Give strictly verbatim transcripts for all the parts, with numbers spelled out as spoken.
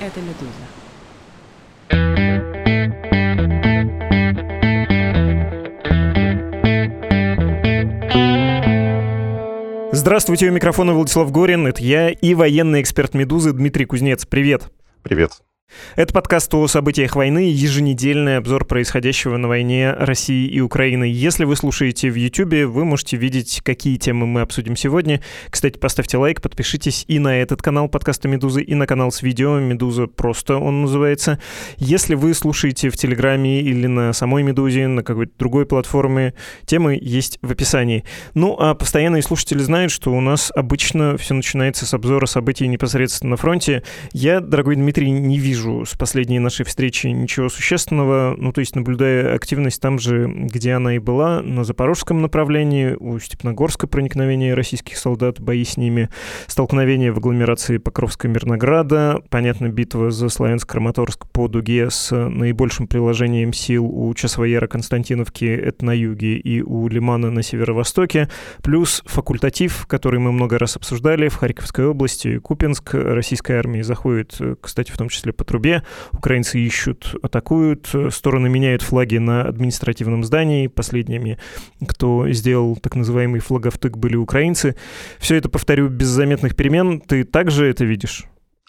это «Медуза». Здравствуйте, у микрофона Владислав Горин, это я и военный эксперт «Медузы» Дмитрий Кузнец. Привет. Привет. Это подкаст о событиях войны, еженедельный обзор происходящего на войне России и Украины. Если вы слушаете в Ютубе, вы можете видеть, какие темы мы обсудим сегодня. Кстати, поставьте лайк, подпишитесь и на этот канал подкаста «Медузы», и на канал с видео «Медуза просто» он называется. Если вы слушаете в Телеграме или на самой «Медузе», на какой-то другой платформе, темы есть в описании. Ну, а постоянные слушатели знают, что у нас обычно все начинается с обзора событий непосредственно на фронте. Я, дорогой Дмитрий, не вижу с последней нашей встречи ничего существенного, ну, то есть наблюдая активность там же, где она и была, на запорожском направлении, у Степногорска проникновение российских солдат, бои с ними, столкновение в агломерации Покровска-Мирнограда, понятно, битва за Славянск-Краматорск по дуге с наибольшим приложением сил у Часовояра-Константиновки, это на юге, и у Лимана на северо-востоке, плюс факультатив, который мы много раз обсуждали, в Харьковской области, Купянск, российская армия заходит, кстати, в том числе по трубе. Украинцы ищут, атакуют, стороны меняют флаги на административном здании. Последними, кто сделал так называемый флаговтык, были украинцы. Все это, повторю, без заметных перемен. Ты также это видишь?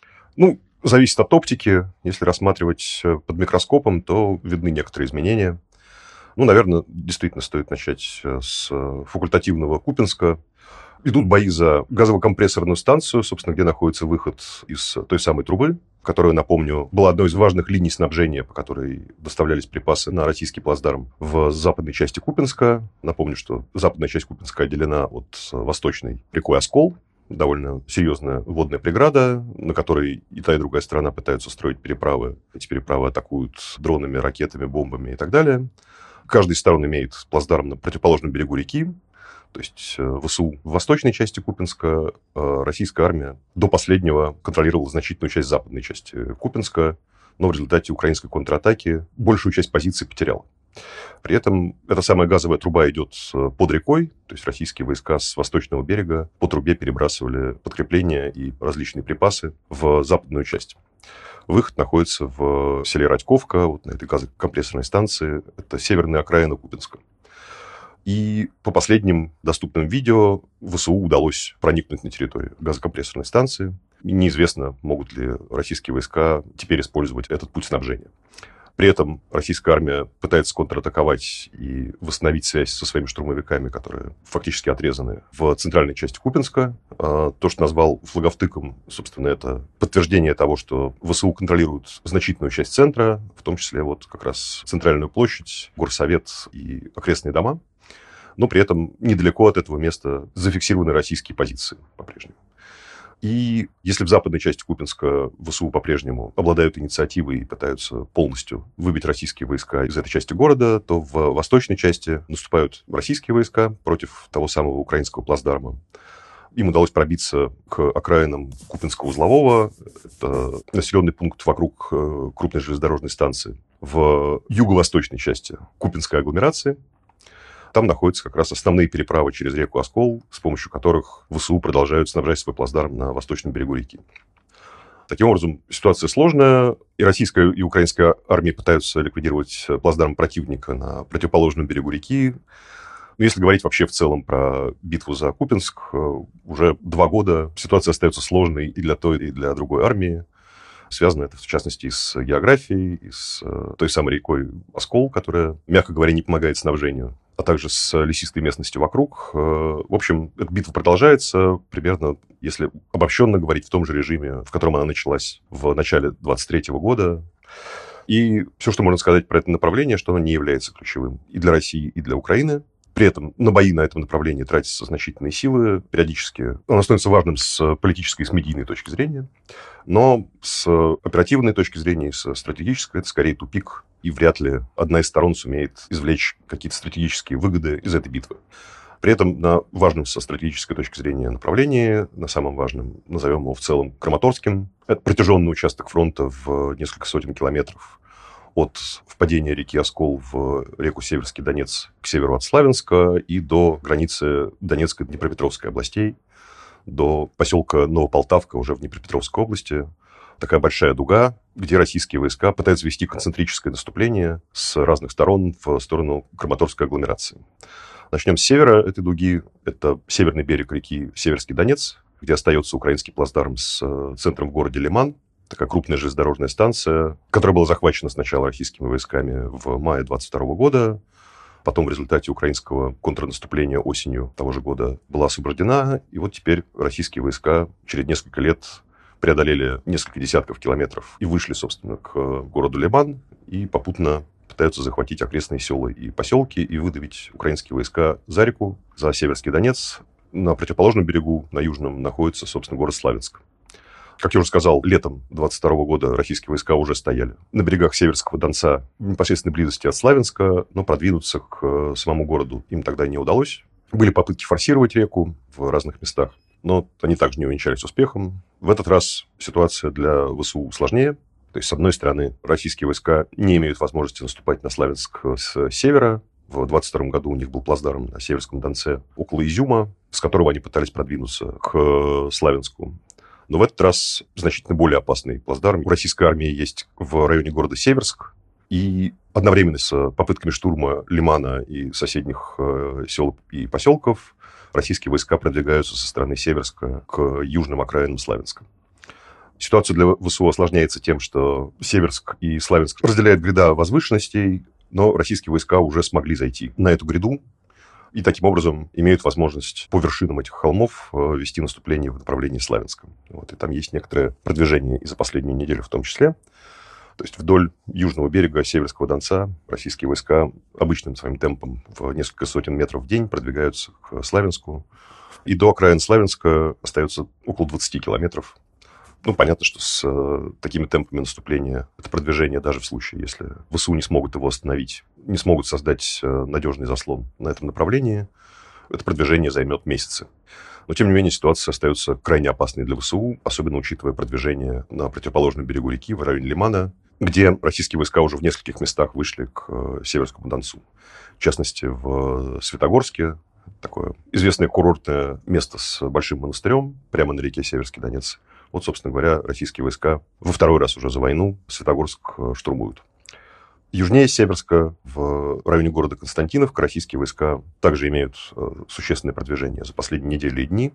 Ну, зависит от оптики. Если рассматривать под микроскопом, то видны некоторые изменения. Ну, наверное, действительно стоит начать с факультативного Купянска. Идут бои за газово-компрессорную станцию, собственно, где находится выход из той самой трубы, которая, напомню, была одной из важных линий снабжения, по которой доставлялись припасы на российский плацдарм в западной части Купянска. Напомню, что западная часть Купянска отделена от восточной рекой Оскол. Довольно серьезная водная преграда, на которой и та, и другая сторона пытаются строить переправы. Эти переправы атакуют дронами, ракетами, бомбами и так далее. Каждая из сторон имеет плацдарм на противоположном берегу реки. То есть ВСУ в восточной части Купянска, российская армия до последнего контролировала значительную часть западной части Купянска, но в результате украинской контратаки большую часть позиций потеряла. При этом эта самая газовая труба идет под рекой, то есть российские войска с восточного берега по трубе перебрасывали подкрепления и различные припасы в западную часть. Выход находится в селе Радьковка, вот на этой газокомпрессорной станции, это северная окраина Купянска. И по последним доступным видео ВСУ удалось проникнуть на территорию газокомпрессорной станции. И неизвестно, могут ли российские войска теперь использовать этот путь снабжения. При этом российская армия пытается контратаковать и восстановить связь со своими штурмовиками, которые фактически отрезаны в центральной части Купянска. То, что назвал флаговтыком, собственно, это подтверждение того, что ВСУ контролируют значительную часть центра, в том числе вот как раз центральную площадь, горсовет и окрестные дома. Но при этом недалеко от этого места зафиксированы российские позиции по-прежнему. И если в западной части Купянска ВСУ по-прежнему обладают инициативой и пытаются полностью выбить российские войска из этой части города, то в восточной части наступают российские войска против того самого украинского плацдарма. Им удалось пробиться к окраинам Купянского узлового, это населенный пункт вокруг крупной железнодорожной станции, в юго-восточной части Купянской агломерации. Там находятся как раз основные переправы через реку Оскол, с помощью которых ВСУ продолжают снабжать свой плацдарм на восточном берегу реки. Таким образом, ситуация сложная. И российская, и украинская армии пытаются ликвидировать плацдарм противника на противоположном берегу реки. Но если говорить вообще в целом про битву за Купянск, уже два года ситуация остается сложной и для той, и для другой армии. Связано это, в частности, и с географией, и с той самой рекой Оскол, которая, мягко говоря, не помогает снабжению, а также с лесистой местностью вокруг. В общем, эта битва продолжается примерно, если обобщенно говорить, в том же режиме, в котором она началась в начале двадцать третьего года. И все, что можно сказать про это направление, что оно не является ключевым и для России, и для Украины. При этом на бои на этом направлении тратятся значительные силы. Периодически оно становится важным с политической и с медийной точки зрения. Но с оперативной точки зрения и с стратегической это скорее тупик. И вряд ли одна из сторон сумеет извлечь какие-то стратегические выгоды из этой битвы. При этом на важном со стратегической точки зрения направлении, на самом важном, назовем его в целом Краматорским, это протяженный участок фронта в несколько сотен километров от впадения реки Оскол в реку Северский Донец к северу от Славянска и до границы Донецкой и Днепропетровской областей, до поселка Новополтавка уже в Днепропетровской области. такая большая дуга, где российские войска пытаются вести концентрическое наступление с разных сторон в сторону Краматорской агломерации. Начнем с севера этой дуги. Это северный берег реки Северский Донец, где остается украинский плацдарм с центром в городе Лиман. Такая крупная железнодорожная станция, которая была захвачена сначала российскими войсками в мае двадцать второго года. Потом в результате украинского контрнаступления осенью того же года была освобождена. И вот теперь российские войска через несколько лет преодолели несколько десятков километров и вышли, собственно, к городу Лиман. И попутно пытаются захватить окрестные села и поселки и выдавить украинские войска за реку, за Северский Донец. На противоположном берегу, на южном, находится, собственно, город Славянск. Как я уже сказал, летом двадцать второго года российские войска уже стояли на берегах Северского Донца в непосредственной близости от Славянска, но продвинуться к самому городу им тогда не удалось. Были попытки форсировать реку в разных местах, но они также не увенчались успехом. В этот раз ситуация для ВСУ сложнее. То есть, с одной стороны, российские войска не имеют возможности наступать на Славянск с севера. В двадцать втором году у них был плацдарм на Северском Донце около Изюма, с которого они пытались продвинуться к Славянску. Но в этот раз значительно более опасный плацдарм. У российской армии есть в районе города Северск. И одновременно с попытками штурма Лимана и соседних э, сел и поселков российские войска продвигаются со стороны Северска к южным окраинам Славянска. Ситуация для ВСУ осложняется тем, что Северск и Славянск разделяют гряда возвышенностей, но российские войска уже смогли зайти на эту гряду и таким образом имеют возможность по вершинам этих холмов вести наступление в направлении Славянска. Вот, и там есть некоторое продвижение и за последнюю неделю в том числе. То есть вдоль южного берега Северского Донца российские войска обычным своим темпом в несколько сотен метров в день продвигаются к Славянску. И до окраин Славянска остается около двадцати километров. Ну, понятно, что с э, такими темпами наступления это продвижение, даже в случае, если ВСУ не смогут его остановить, не смогут создать э, надежный заслон на этом направлении, это продвижение займет месяцы. Но, тем не менее, ситуация остается крайне опасной для ВСУ, особенно учитывая продвижение на противоположном берегу реки, в районе Лимана, где российские войска уже в нескольких местах вышли к э, Северскому Донцу. В частности, в Светогорске, такое известное курортное место с большим монастырем, прямо на реке Северский Донец. Вот, собственно говоря, российские войска во второй раз уже за войну Светогорск штурмуют. Южнее Северска, в районе города Константиновка, российские войска также имеют существенное продвижение за последние недели и дни.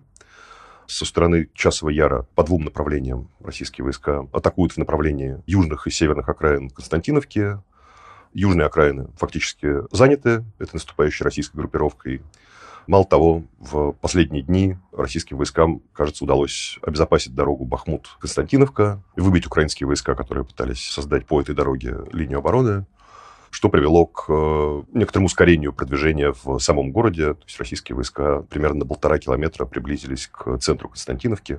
Со стороны Часового Яра по двум направлениям российские войска атакуют в направлении южных и северных окраин Константиновки. Южные окраины фактически заняты этой наступающей российской группировкой. Мало того, в последние дни российским войскам, кажется, удалось обезопасить дорогу Бахмут-Константиновка и выбить украинские войска, которые пытались создать по этой дороге линию обороны, что привело к некоторому ускорению продвижения в самом городе. То есть российские войска примерно на полтора километра приблизились к центру Константиновки.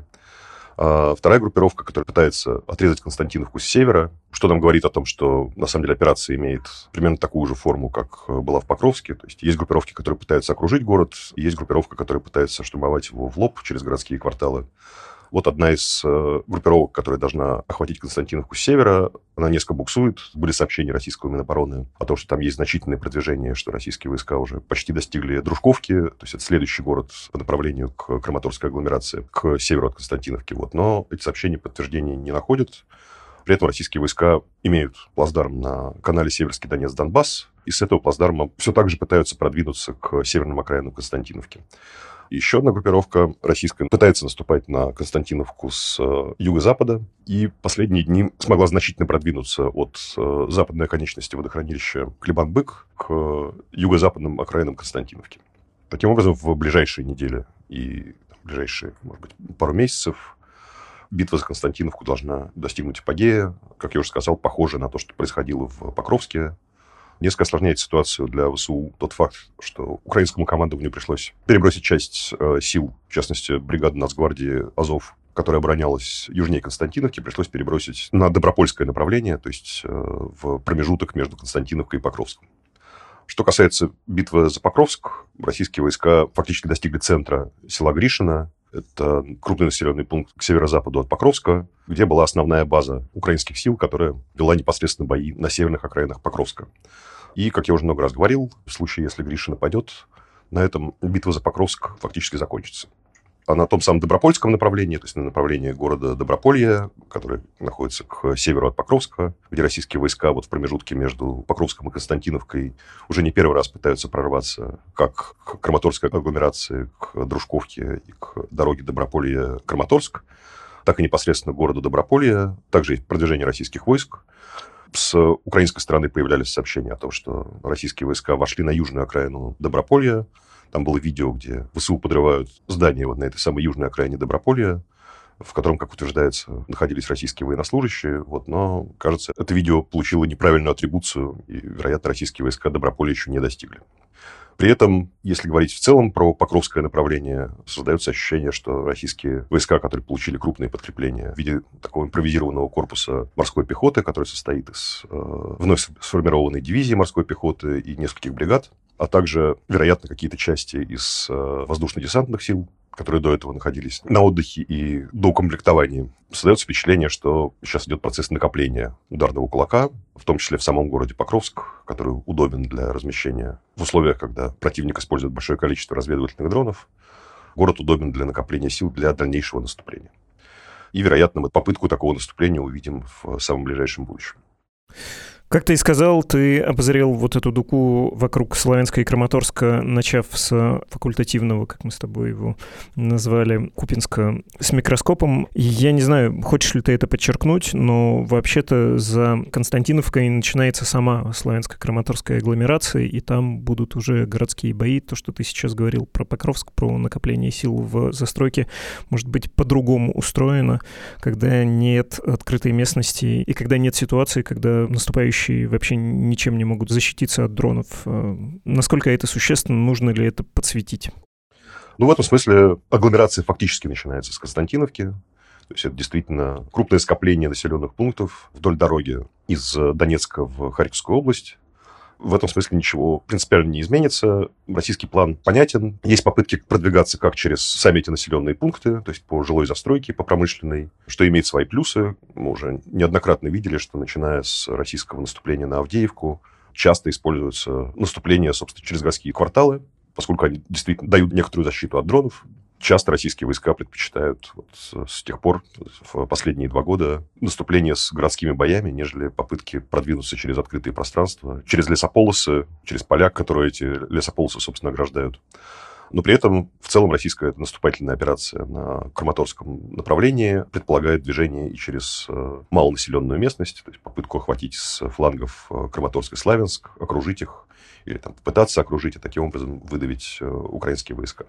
А вторая группировка, которая пытается отрезать Константиновку с севера, что нам говорит о том, что на самом деле операция имеет примерно такую же форму, как была в Покровске. То есть есть группировки, которые пытаются окружить город, и есть группировка, которая пытается штурмовать его в лоб через городские кварталы. Вот одна из э, группировок, которая должна охватить Константиновку с севера, она несколько буксует. Были сообщения российского Минобороны о том, что там есть значительное продвижение, что российские войска уже почти достигли Дружковки, то есть это следующий город по направлению к Краматорской агломерации, к северу от Константиновки. Вот. Но эти сообщения подтверждения не находят. При этом российские войска имеют плацдарм на канале Северский Донец-Донбасс, и с этого плацдарма все так же пытаются продвинуться к северным окраинам Константиновки. Еще одна группировка российская пытается наступать на Константиновку с э, юго-запада, и последние дни смогла значительно продвинуться от э, западной оконечности водохранилища Клебан-Бык к э, юго-западным окраинам Константиновки. Таким образом, в ближайшие недели и в ближайшие, может быть, пару месяцев битва за Константиновку должна достигнуть апогея. Как я уже сказал, похоже на то, что происходило в Покровске. Несколько осложняет ситуацию для ВСУ тот факт, что украинскому командованию пришлось перебросить часть э, сил, в частности, бригады Нацгвардии «Азов», которая оборонялась южнее Константиновки, пришлось перебросить на Добропольское направление, то есть э, в промежуток между Константиновкой и Покровском. Что касается битвы за Покровск, российские войска фактически достигли центра села Гришино. Это крупный населенный пункт к северо-западу от Покровска, где была основная база украинских сил, которая вела непосредственно бои на северных окраинах Покровска. И, как я уже много раз говорил, в случае, если Гришино падет, на этом битва за Покровск фактически закончится. А на том самом Добропольском направлении, то есть на направлении города Доброполье, который находится к северу от Покровска, где российские войска вот в промежутке между Покровском и Константиновкой уже не первый раз пытаются прорваться как к Краматорской агломерации, к Дружковке и к дороге Доброполье-Краматорск, так и непосредственно к городу Доброполье. Также есть продвижение российских войск. С украинской стороны появлялись сообщения о том, что российские войска вошли на южную окраину Доброполья. Там было видео, где ВСУ подрывают здание вот на этой самой южной окраине Доброполья, в котором, как утверждается, находились российские военнослужащие. Вот, но, кажется, это видео получило неправильную атрибуцию, и, вероятно, российские войска Доброполья еще не достигли. При этом, если говорить в целом про Покровское направление, создается ощущение, что российские войска, которые получили крупные подкрепления в виде такого импровизированного корпуса морской пехоты, который состоит из э, вновь сформированной дивизии морской пехоты и нескольких бригад, а также, вероятно, какие-то части из э, воздушно-десантных сил, которые до этого находились на отдыхе и доукомплектовании, создается впечатление, что сейчас идет процесс накопления ударного кулака, в том числе в самом городе Покровск, который удобен для размещения в условиях, когда противник использует большое количество разведывательных дронов. Город удобен для накопления сил для дальнейшего наступления. И, вероятно, мы попытку такого наступления увидим в самом ближайшем будущем. Как ты и сказал, ты обозрел вот эту дугу вокруг Славянска и Краматорска, начав с факультативного, как мы с тобой его назвали, Купинска, с микроскопом. Я не знаю, хочешь ли ты это подчеркнуть, но вообще-то за Константиновкой начинается сама славянско-краматорская агломерация, и там будут уже городские бои. То, что ты сейчас говорил про Покровск, про накопление сил в застройке, может быть по-другому устроено, когда нет открытой местности и когда нет ситуации, когда наступающие вообще ничем не могут защититься от дронов. Насколько это существенно, нужно ли это подсветить? Ну, в этом смысле агломерация фактически начинается с Константиновки. То есть это действительно крупное скопление населенных пунктов вдоль дороги из Донецка в Харьковскую область. В этом смысле ничего принципиально не изменится. Российский план понятен. Есть попытки продвигаться как через сами эти населенные пункты, то есть по жилой застройке, по промышленной, что имеет свои плюсы. Мы уже неоднократно видели, что начиная с российского наступления на Авдеевку, часто используются наступления, собственно, через городские кварталы, поскольку они действительно дают некоторую защиту от дронов. Часто российские войска предпочитают вот с тех пор, в последние два года, наступление с городскими боями, нежели попытки продвинуться через открытые пространства, через лесополосы, через поля, которые эти лесополосы, собственно, ограждают. Но при этом в целом российская наступательная операция на Краматорском направлении предполагает движение и через малонаселенную местность, то есть попытку охватить с флангов Краматорск и Славянск, окружить их, или там, попытаться окружить и таким образом выдавить украинские войска.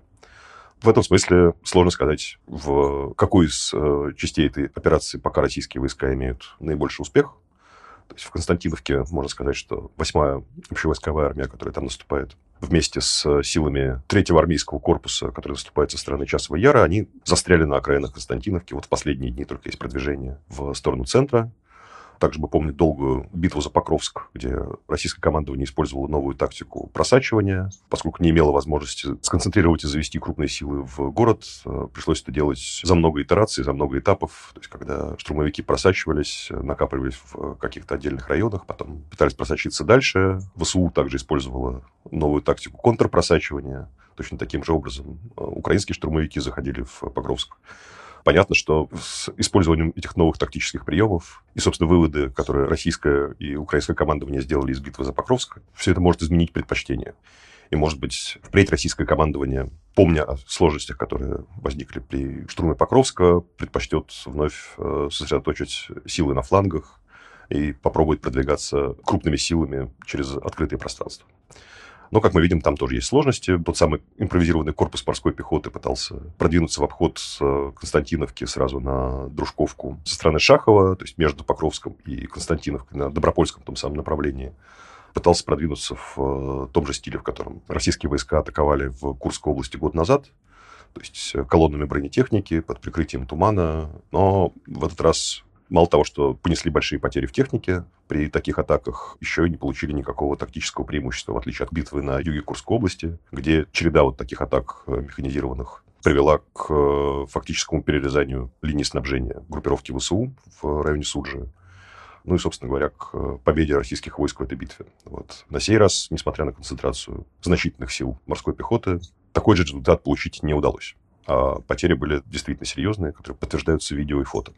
В этом смысле сложно сказать, в какой из э, частей этой операции пока российские войска имеют наибольший успех. То есть в Константиновке можно сказать, что восьмая общевойсковая армия, которая там наступает, вместе с силами третьего армейского корпуса, который наступает со стороны Часового Яра, они застряли на окраинах Константиновки. Вот в последние дни только есть продвижение в сторону центра. Также мы помним долгую битву за Покровск, где российское командование использовало новую тактику просачивания. Поскольку не имело возможности сконцентрировать и завести крупные силы в город, пришлось это делать за много итераций, за много этапов. То есть, когда штурмовики просачивались, накапливались в каких-то отдельных районах, потом пытались просочиться дальше. ВСУ также использовала новую тактику контрпросачивания. Точно таким же образом украинские штурмовики заходили в Покровск. Понятно, что с использованием этих новых тактических приемов и, собственно, выводы, которые российское и украинское командование сделали из битвы за Покровск, все это может изменить предпочтение. И, может быть, впредь российское командование, помня о сложностях, которые возникли при штурме Покровска, предпочтет вновь сосредоточить силы на флангах и попробует продвигаться крупными силами через открытые пространства. Но, как мы видим, там тоже есть сложности. Тот самый импровизированный корпус морской пехоты пытался продвинуться в обход с Константиновки сразу на Дружковку со стороны Шахова, то есть между Покровском и Константиновкой на Добропольском том самом направлении. Пытался продвинуться в том же стиле, в котором российские войска атаковали в Курской области год назад, то есть колоннами бронетехники под прикрытием тумана. Но в этот раз мало того, что понесли большие потери в технике, при таких атаках еще и не получили никакого тактического преимущества, в отличие от битвы на юге Курской области, где череда вот таких атак механизированных привела к фактическому перерезанию линии снабжения группировки ВСУ в районе Суджи. Ну и, собственно говоря, к победе российских войск в этой битве. Вот. На сей раз, несмотря на концентрацию значительных сил морской пехоты, такой же результат получить не удалось. А потери были действительно серьезные, которые подтверждаются видео и фото.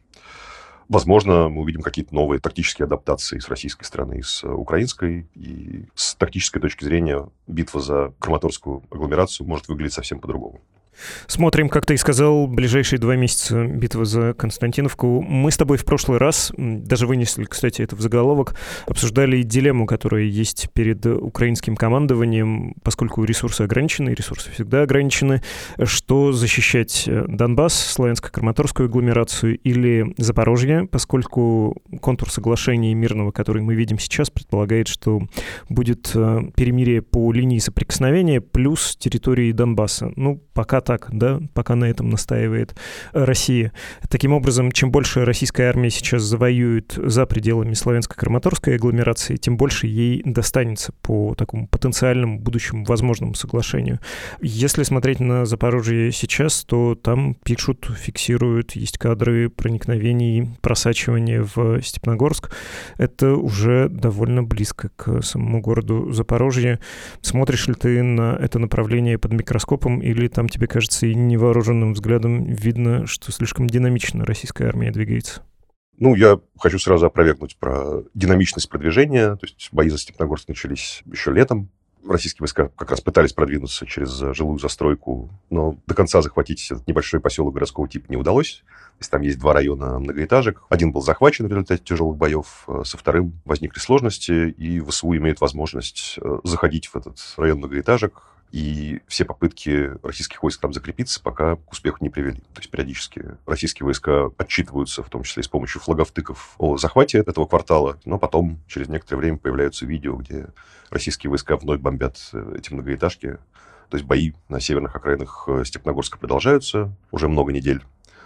Возможно, мы увидим какие-то новые тактические адаптации с российской стороны и с украинской. И с тактической точки зрения битва за Краматорскую агломерацию может выглядеть совсем по-другому. Смотрим, как ты и сказал, ближайшие два месяца битва за Константиновку. Мы с тобой в прошлый раз, даже вынесли, кстати, это в заголовок, обсуждали дилемму, которая есть перед украинским командованием, поскольку ресурсы ограничены, ресурсы всегда ограничены, что защищать Донбасс, Славянско-Краматорскую агломерацию или Запорожье, поскольку контур соглашения мирного, который мы видим сейчас, предполагает, что будет перемирие по линии соприкосновения плюс территории Донбасса. Ну, пока так, да, пока на этом настаивает Россия. Таким образом, чем больше российская армия сейчас завоюет за пределами Славянско-Краматорской агломерации, тем больше ей достанется по такому потенциальному будущему возможному соглашению. Если смотреть на Запорожье сейчас, то там пишут, фиксируют, есть кадры проникновений, просачивания в Степногорск. Это уже довольно близко к самому городу Запорожье. Смотришь ли ты на это направление под микроскопом, или там тебе кажется, и невооруженным взглядом видно, что слишком динамично российская армия двигается? Ну, я хочу сразу опровергнуть про динамичность продвижения. То есть бои за Степногорск начались еще летом. Российские войска как раз пытались продвинуться через жилую застройку, но до конца захватить этот небольшой поселок городского типа не удалось. То есть там есть два района многоэтажек. Один был захвачен в результате тяжелых боев, со вторым возникли сложности, и ВСУ имеет возможность заходить в этот район многоэтажек. И все попытки российских войск там закрепиться пока к успеху не привели. То есть периодически российские войска отчитываются, в том числе и с помощью флаговтыков, о захвате этого квартала, но потом через некоторое время появляются видео, где российские войска вновь бомбят эти многоэтажки. То есть бои на северных окраинах Степногорска продолжаются уже много недель.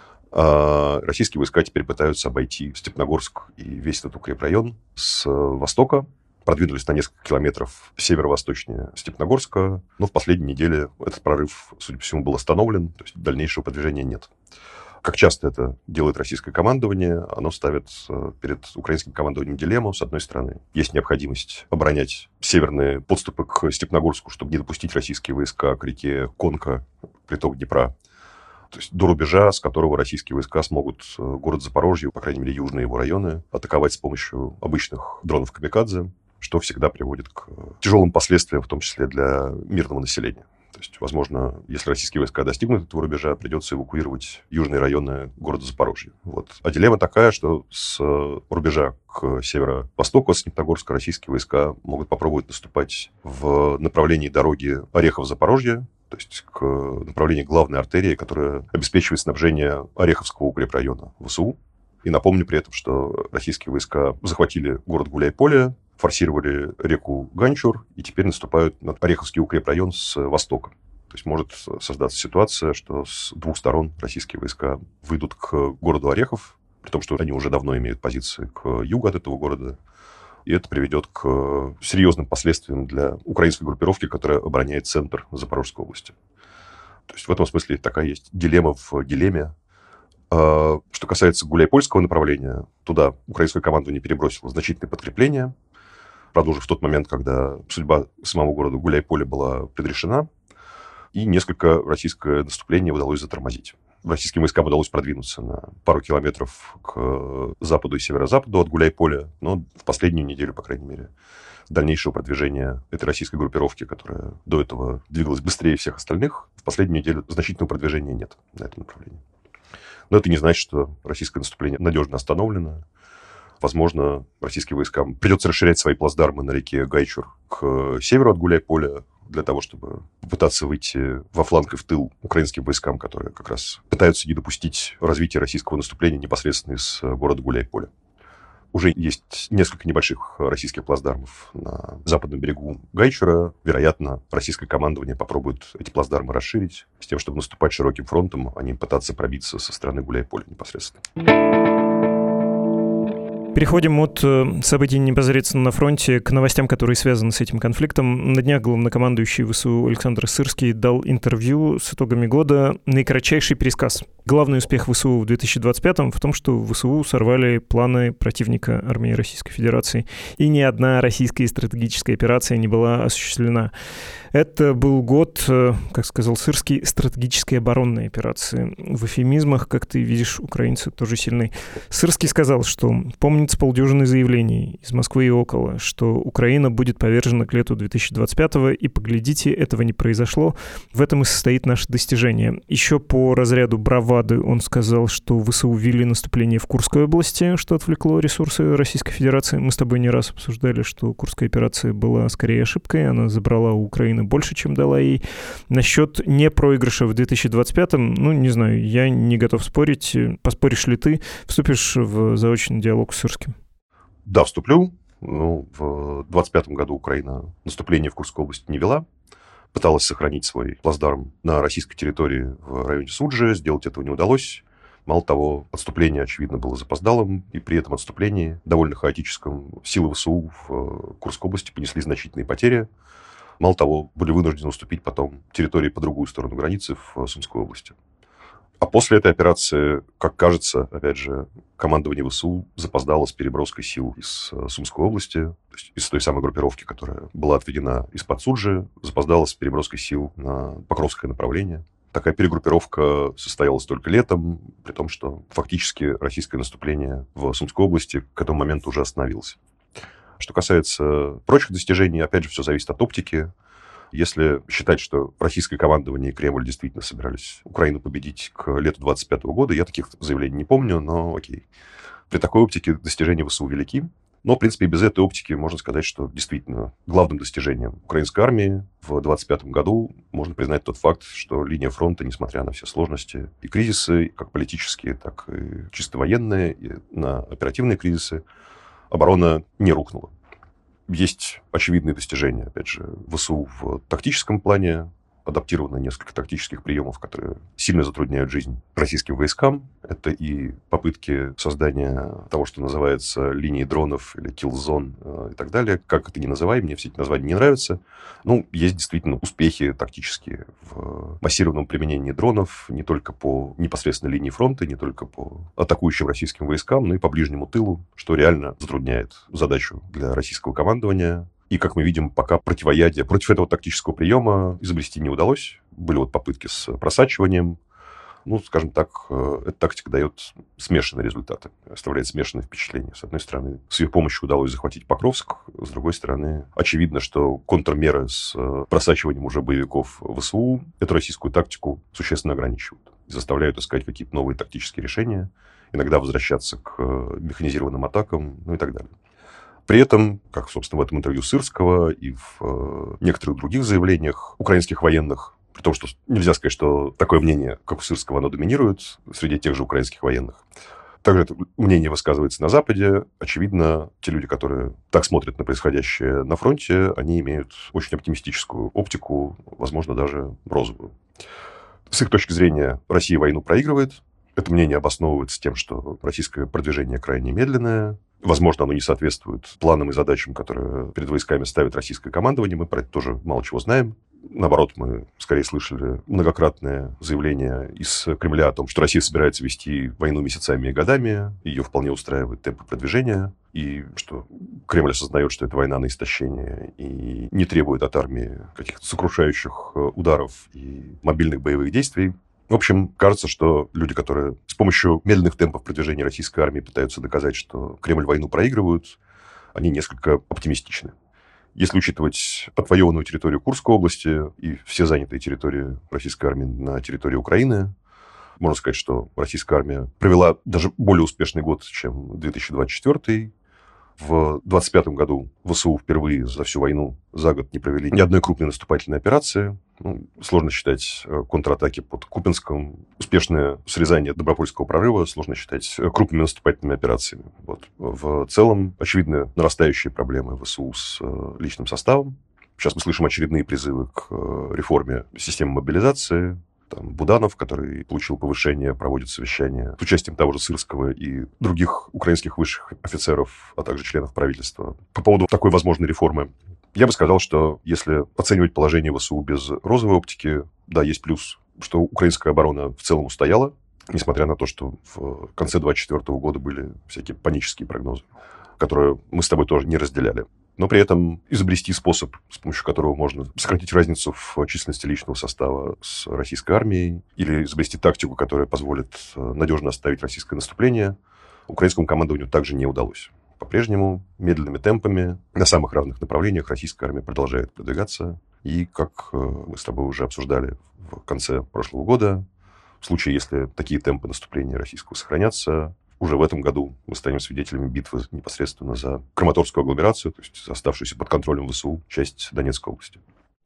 А российские войска теперь пытаются обойти Степногорск и весь этот укрепрайон с востока. Продвинулись на несколько километров северо-восточнее Степногорска, но в последние недели этот прорыв, судя по всему, был остановлен, то есть дальнейшего продвижения нет. Как часто это делает российское командование, оно ставит перед украинским командованием дилемму. С одной стороны, есть необходимость оборонять северные подступы к Степногорску, чтобы не допустить российские войска к реке Конка, приток Днепра, то есть до рубежа, с которого российские войска смогут город Запорожье, по крайней мере, южные его районы, атаковать с помощью обычных дронов камикадзе, что всегда приводит к тяжелым последствиям, в том числе для мирного населения. То есть, возможно, если российские войска достигнут этого рубежа, придется эвакуировать южные районы города Запорожье. Вот. А дилемма такая, что с рубежа к северо-востоку, с Степногорска, российские войска могут попробовать наступать в направлении дороги Орехов-Запорожье, то есть к направлению главной артерии, которая обеспечивает снабжение Ореховского укрепрайона ВСУ. И напомню при этом, что российские войска захватили город Гуляйполе, форсировали реку Ганчур и теперь наступают на Ореховский укрепрайон с востока. То есть может создаться ситуация, что с двух сторон российские войска выйдут к городу Орехов, при том, что они уже давно имеют позиции к югу от этого города. И это приведет к серьезным последствиям для украинской группировки, которая обороняет центр Запорожской области. То есть в этом смысле такая есть дилемма в дилемме. Что касается Гуляйпольского направления, туда украинское командование перебросило значительное подкрепление, правда, уже в тот момент, когда судьба самого города Гуляйполя была предрешена, и несколько российское наступление удалось затормозить. Российским войскам удалось продвинуться на пару километров к западу и северо-западу от Гуляйполя, но в последнюю неделю, по крайней мере, дальнейшего продвижения этой российской группировки, которая до этого двигалась быстрее всех остальных, в последнюю неделю значительного продвижения нет на этом направлении. Но это не значит, что российское наступление надежно остановлено. Возможно, российским войскам придется расширять свои плацдармы на реке Гайчур к северу от Гуляйполя для того, чтобы попытаться выйти во фланг и в тыл украинским войскам, которые как раз пытаются не допустить развития российского наступления непосредственно из города Гуляйполя. Уже есть несколько небольших российских плацдармов на западном берегу Гайчура. Вероятно, российское командование попробует эти плацдармы расширить с тем, чтобы наступать широким фронтом, а не пытаться пробиться со стороны Гуляйполя непосредственно. Переходим от событий непосредственно на фронте к новостям, которые связаны с этим конфликтом. На днях главнокомандующий ВСУ Александр Сырский дал интервью с итогами года. Наикратчайший пересказ. Главный успех ВСУ в две тысячи двадцать пятом в том, что ВСУ сорвали планы противника армии Российской Федерации, и ни одна российская стратегическая операция не была осуществлена. Это был год, как сказал Сырский, стратегической оборонной операции. В эвфемизмах, как ты видишь, украинцы тоже сильны. Сырский сказал, что помнится полдюжины заявлений из Москвы и около, что Украина будет повержена к лету две тысячи двадцать пятого, и, поглядите, этого не произошло. В этом и состоит наше достижение. Еще по разряду бравады он сказал, что ВСУ ввели наступление в Курской области, что отвлекло ресурсы Российской Федерации. Мы с тобой не раз обсуждали, что Курская операция была скорее ошибкой, она забрала у Украины больше, чем дала ей. Насчет непроигрыша в две тысячи двадцать пятом, ну, не знаю, я не готов спорить. Поспоришь ли ты? Вступишь в заочный диалог с Сырским? Да, вступлю. Ну, в двадцать пятом году Украина наступление в Курской области не вела. Пыталась сохранить свой плацдарм на российской территории в районе Суджи. Сделать этого не удалось. Мало того, отступление, очевидно, было запоздалым, и при этом отступлении, довольно хаотическом, силы ВСУ в Курской области понесли значительные потери. Мало того, были вынуждены уступить потом территории по другую сторону границы в Сумской области. А после этой операции, как кажется, опять же, командование ВСУ запоздало с переброской сил из Сумской области, то есть из той самой группировки, которая была отведена из-под Суджи, запоздало с переброской сил на Покровское направление. Такая перегруппировка состоялась только летом, при том, что фактически российское наступление в Сумской области к этому моменту уже остановилось. Что касается прочих достижений, опять же, все зависит от оптики. Если считать, что российское командование и Кремль действительно собирались Украину победить к лету двадцать пятого года, я таких заявлений не помню, но окей. При такой оптике достижения ВСУ велики. Но, в принципе, без этой оптики можно сказать, что действительно главным достижением украинской армии в двадцать пятом году можно признать тот факт, что линия фронта, несмотря на все сложности и кризисы, как политические, так и чисто военные, и на оперативные кризисы, оборона не рухнула. Есть очевидные достижения, опять же, ВСУ в тактическом плане. Адаптировано несколько тактических приемов, которые сильно затрудняют жизнь российским войскам. Это и попытки создания того, что называется линией дронов или киллзон э, и так далее. Как это ни называй, мне все эти названия не нравятся. Ну, есть действительно успехи тактические в массированном применении дронов не только по непосредственно линии фронта, не только по атакующим российским войскам, но и по ближнему тылу, что реально затрудняет задачу для российского командования. И, как мы видим, пока противоядия против этого тактического приема изобрести не удалось. Были вот попытки с просачиванием. Ну, скажем так, эта тактика дает смешанные результаты, оставляет смешанные впечатления. С одной стороны, с ее помощью удалось захватить Покровск. С другой стороны, очевидно, что контрмеры с просачиванием уже боевиков ВСУ эту российскую тактику существенно ограничивают. Заставляют искать какие-то новые тактические решения, иногда возвращаться к механизированным атакам, ну и так далее. При этом, как, собственно, в этом интервью Сырского и в э, некоторых других заявлениях украинских военных, при том, что нельзя сказать, что такое мнение, как у Сырского, оно доминирует среди тех же украинских военных. Также это мнение высказывается на Западе. Очевидно, те люди, которые так смотрят на происходящее на фронте, они имеют очень оптимистическую оптику, возможно, даже розовую. С их точки зрения, Россия войну проигрывает. Это мнение обосновывается тем, что российское продвижение крайне медленное. Возможно, оно не соответствует планам и задачам, которые перед войсками ставит российское командование. Мы про это тоже мало чего знаем. Наоборот, мы скорее слышали многократные заявления из Кремля о том, что Россия собирается вести войну месяцами и годами, ее вполне устраивает темпы продвижения, и что Кремль осознает, что это война на истощение и не требует от армии каких-то сокрушающих ударов и мобильных боевых действий. В общем, кажется, что люди, которые с помощью медленных темпов продвижения российской армии пытаются доказать, что Кремль войну проигрывают, они несколько оптимистичны. Если учитывать отвоеванную территорию Курской области и все занятые территории российской армии на территории Украины, можно сказать, что российская армия провела даже более успешный год, чем две тысячи двадцать четвёртый. В двадцать пятом году ВСУ впервые за всю войну за год не провели ни одной крупной наступательной операции. Ну, сложно считать контратаки под Купянском, успешное срезание Добропольского прорыва сложно считать крупными наступательными операциями. Вот. В целом, очевидно, нарастающие проблемы ВСУ с личным составом. Сейчас мы слышим очередные призывы к реформе системы мобилизации. Там Буданов, который получил повышение, проводит совещание с участием того же Сырского и других украинских высших офицеров, а также членов правительства. По поводу такой возможной реформы, я бы сказал, что если оценивать положение ВСУ без розовой оптики, да, есть плюс, что украинская оборона в целом устояла. несмотря на то, что в конце двадцать четвёртого года были всякие панические прогнозы, которые мы с тобой тоже не разделяли. Но при этом изобрести способ, с помощью которого можно сократить разницу в численности личного состава с российской армией, или изобрести тактику, которая позволит надежно остановить российское наступление, украинскому командованию также не удалось. По-прежнему медленными темпами на самых разных направлениях российская армия продолжает продвигаться. И, как мы с тобой уже обсуждали в конце прошлого года, в случае, если такие темпы наступления российского сохранятся, уже в этом году мы станем свидетелями битвы непосредственно за Краматорскую агломерацию, то есть за оставшуюся под контролем ВСУ часть Донецкой области.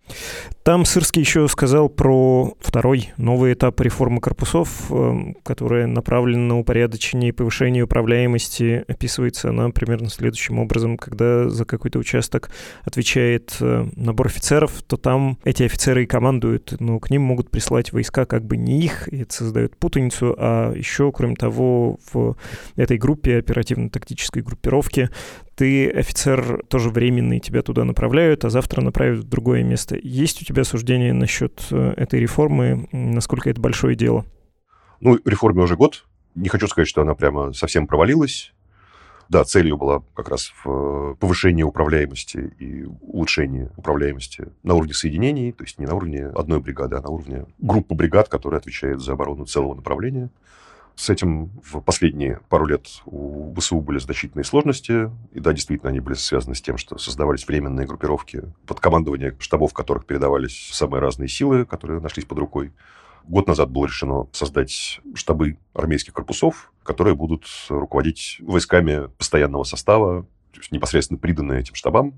Там Сырский еще сказал про второй новый этап реформы корпусов, которая направлена на упорядочение и повышение управляемости. Описывается она примерно следующим образом. Когда за какой-то участок отвечает набор офицеров, то там эти офицеры и командуют, но к ним могут прислать войска как бы не их, и это создает путаницу. А еще, кроме того, в этой группе, оперативно-тактической группировки, ты офицер тоже временный, тебя туда направляют, а завтра направят в другое место. Есть у тебя суждение насчет этой реформы? Насколько это большое дело? Ну, реформе уже год. Не хочу сказать, что она прямо совсем провалилась. Да, целью была как раз в повышении управляемости и улучшении управляемости на уровне соединений, то есть не на уровне одной бригады, а на уровне группы бригад, которая отвечает за оборону целого направления. С этим в последние пару лет у ВСУ были значительные сложности. И да, действительно, они были связаны с тем, что создавались временные группировки, под командование штабов которых передавались самые разные силы, которые нашлись под рукой. Год назад было решено создать штабы армейских корпусов, которые будут руководить войсками постоянного состава, то есть непосредственно приданные этим штабам.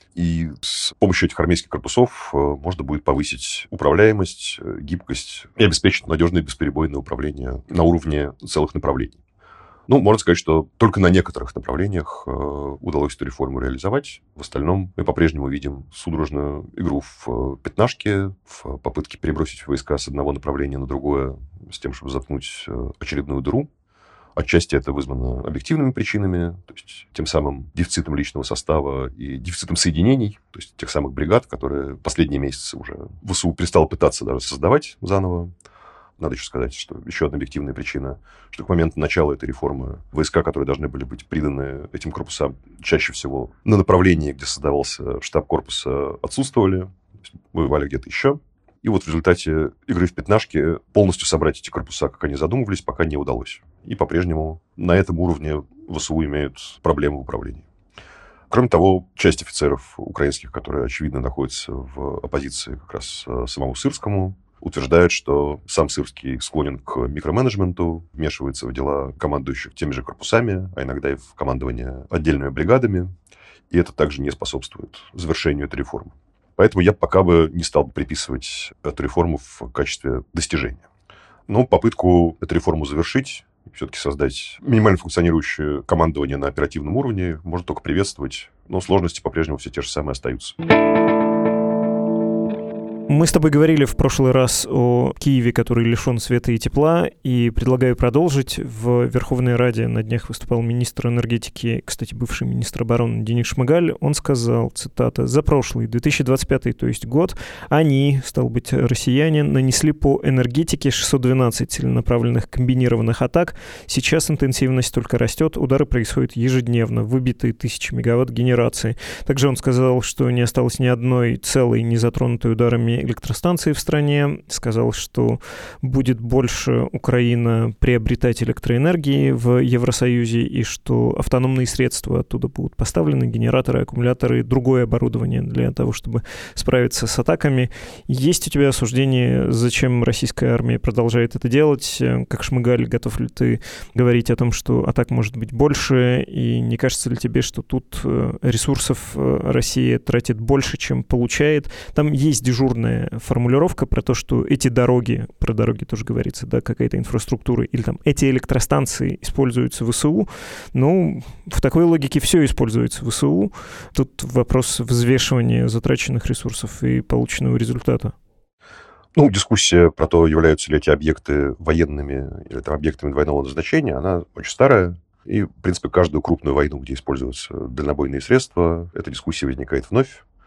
И с помощью этих армейских корпусов можно будет повысить управляемость, гибкость и обеспечить надежное и бесперебойное управление на уровне целых направлений. Ну, можно сказать, что только на некоторых направлениях удалось эту реформу реализовать. В остальном мы по-прежнему видим судорожную игру в пятнашки, в попытке перебросить войска с одного направления на другое, с тем, чтобы заткнуть очередную дыру. Отчасти это вызвано объективными причинами, то есть тем самым дефицитом личного состава и дефицитом соединений, то есть тех самых бригад, которые последние месяцы уже ВСУ перестал пытаться даже создавать заново. Надо еще сказать, что еще одна объективная причина, что к моменту начала этой реформы войска, которые должны были быть приданы этим корпусам, чаще всего на направлении, где создавался штаб корпуса, отсутствовали, воевали где-то еще. И вот в результате игры в пятнашки полностью собрать эти корпуса, как они задумывались, пока не удалось. И по-прежнему на этом уровне ВСУ имеют проблемы в управлении. Кроме того, часть офицеров украинских, которые, очевидно, находятся в оппозиции как раз самому Сырскому, утверждают, что сам Сырский склонен к микроменеджменту, вмешивается в дела командующих теми же корпусами, а иногда и в командование отдельными бригадами. И это также не способствует завершению этой реформы. Поэтому я пока бы не стал приписывать эту реформу в качестве достижения. Но попытку эту реформу завершить, все-таки создать минимально функционирующее командование на оперативном уровне, можно только приветствовать, но сложности по-прежнему все те же самые остаются. Мы с тобой говорили в прошлый раз о Киеве, который лишен света и тепла, и предлагаю продолжить. В Верховной Раде на днях выступал министр энергетики, кстати, бывший министр обороны Денис Шмыгаль. Он сказал, цитата, «За прошлый, две тысячи двадцать пятый, то есть год, они, стал быть, россияне, нанесли по энергетике шестьсот двенадцать целенаправленных комбинированных атак. Сейчас интенсивность только растет, удары происходят ежедневно, выбитые тысячи мегаватт генерации». Также он сказал, что не осталось ни одной целой, не затронутой ударами электростанции в стране, сказал, что будет больше Украина приобретать электроэнергии в Евросоюзе и что автономные средства оттуда будут поставлены, генераторы, аккумуляторы, другое оборудование для того, чтобы справиться с атаками. Есть у тебя осуждение, зачем российская армия продолжает это делать? Как Шмыгаль, готов ли ты говорить о том, что атак может быть больше? И не кажется ли тебе, что тут ресурсов Россия тратит больше, чем получает? Там есть дежурная формулировка про то, что эти дороги, про дороги тоже говорится, да, какая-то инфраструктура, или там эти электростанции используются в ВСУ. Ну, в такой логике все используется в ВСУ. Тут вопрос взвешивания затраченных ресурсов и полученного результата. Ну, дискуссия про то, являются ли эти объекты военными или там, объектами двойного назначения, она очень старая. И, в принципе, каждую крупную войну, где используются дальнобойные средства, эта дискуссия возникает вновь.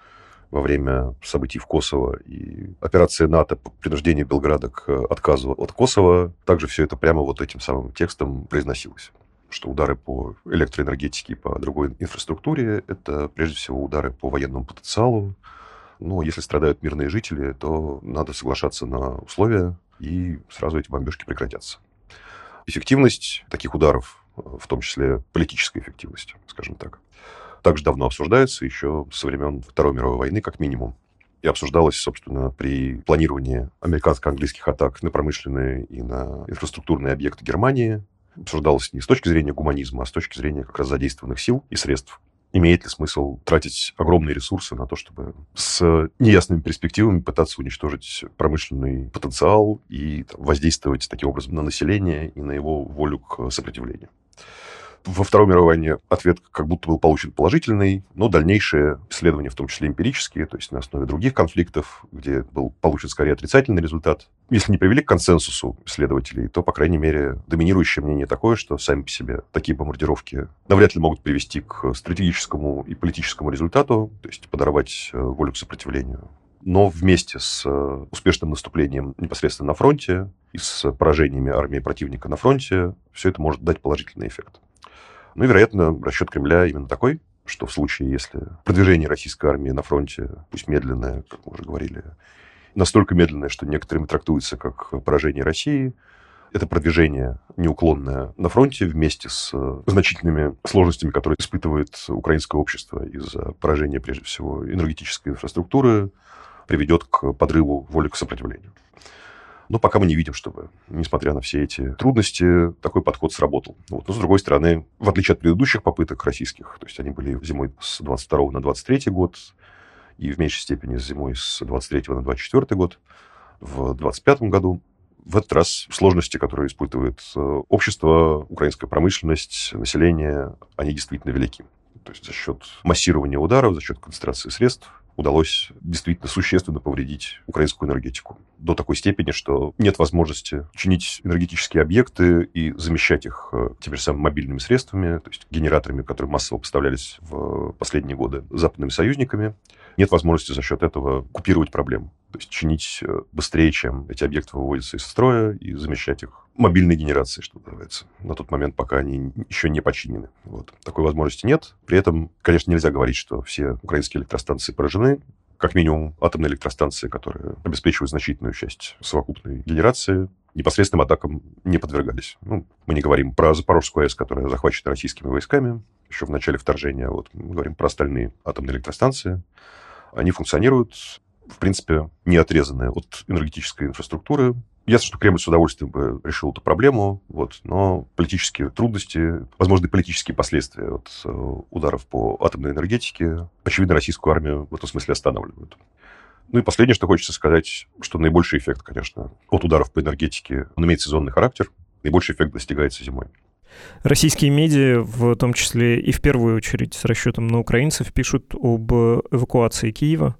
во время событий в Косово и операция НАТО по принуждению Белграда к отказу от Косово, также все это прямо вот этим самым текстом произносилось, что удары по электроэнергетике и по другой инфраструктуре – это прежде всего удары по военному потенциалу. Но если страдают мирные жители, то надо соглашаться на условия, и сразу эти бомбежки прекратятся. Эффективность таких ударов, в том числе политическая эффективность, скажем так, также давно обсуждается, еще со времен Второй мировой войны, как минимум. И обсуждалось, собственно, при планировании американско-английских атак на промышленные и на инфраструктурные объекты Германии. Обсуждалось не с точки зрения гуманизма, а с точки зрения как раз задействованных сил и средств. Имеет ли смысл тратить огромные ресурсы на то, чтобы с неясными перспективами пытаться уничтожить промышленный потенциал и там, воздействовать таким образом на население и на его волю к сопротивлению? Во Второй мировой войне ответ как будто был получен положительный, но дальнейшие исследования, в том числе эмпирические, то есть на основе других конфликтов, где был получен скорее отрицательный результат, если не привели к консенсусу исследователей, то, по крайней мере, доминирующее мнение такое, что сами по себе такие бомбардировки навряд ли могут привести к стратегическому и политическому результату, то есть подорвать волю к сопротивлению. Но вместе с успешным наступлением непосредственно на фронте и с поражениями армии противника на фронте все это может дать положительный эффект. Ну и, вероятно, расчет Кремля именно такой, что в случае, если продвижение российской армии на фронте, пусть медленное, как мы уже говорили, настолько медленное, что некоторыми трактуется как поражение России, это продвижение неуклонное на фронте вместе с значительными сложностями, которые испытывает украинское общество из-за поражения, прежде всего, энергетической инфраструктуры, приведет к подрыву воли к сопротивлению. Но пока мы не видим, чтобы, несмотря на все эти трудности, такой подход сработал. Вот. Но, с другой стороны, в отличие от предыдущих попыток российских, то есть они были зимой с двадцать второго на двадцать третий год, и в меньшей степени зимой с двадцать третьего на двадцать четвёртый год, в двадцать пятом году, в этот раз сложности, которые испытывает общество, украинская промышленность, население, они действительно велики. То есть за счет массирования ударов, за счет концентрации средств удалось действительно существенно повредить украинскую энергетику. До такой степени, что нет возможности чинить энергетические объекты и замещать их теми же самыми мобильными средствами, то есть генераторами, которые массово поставлялись в последние годы западными союзниками. Нет возможности за счет этого купировать проблему. То есть чинить быстрее, чем эти объекты выводятся из строя, и замещать их мобильной генерацией, что называется, на тот момент, пока они еще не починены. Вот. Такой возможности нет. При этом, конечно, нельзя говорить, что все украинские электростанции поражены. Как минимум, атомные электростанции, которые обеспечивают значительную часть совокупной генерации, непосредственным атакам не подвергались. Ну, мы не говорим про Запорожскую АЭС, которая захвачена российскими войсками еще в начале вторжения. Вот мы говорим про остальные атомные электростанции. Они функционируют, в принципе, не отрезанные от энергетической инфраструктуры. Ясно, что Кремль с удовольствием бы решил эту проблему, вот, но политические трудности, возможные политические последствия от ударов по атомной энергетике, очевидно, российскую армию в этом смысле останавливают. Ну и последнее, что хочется сказать, что наибольший эффект, конечно, от ударов по энергетике, он имеет сезонный характер, наибольший эффект достигается зимой. Российские медиа, в том числе и в первую очередь с расчетом на украинцев, пишут об эвакуации Киева,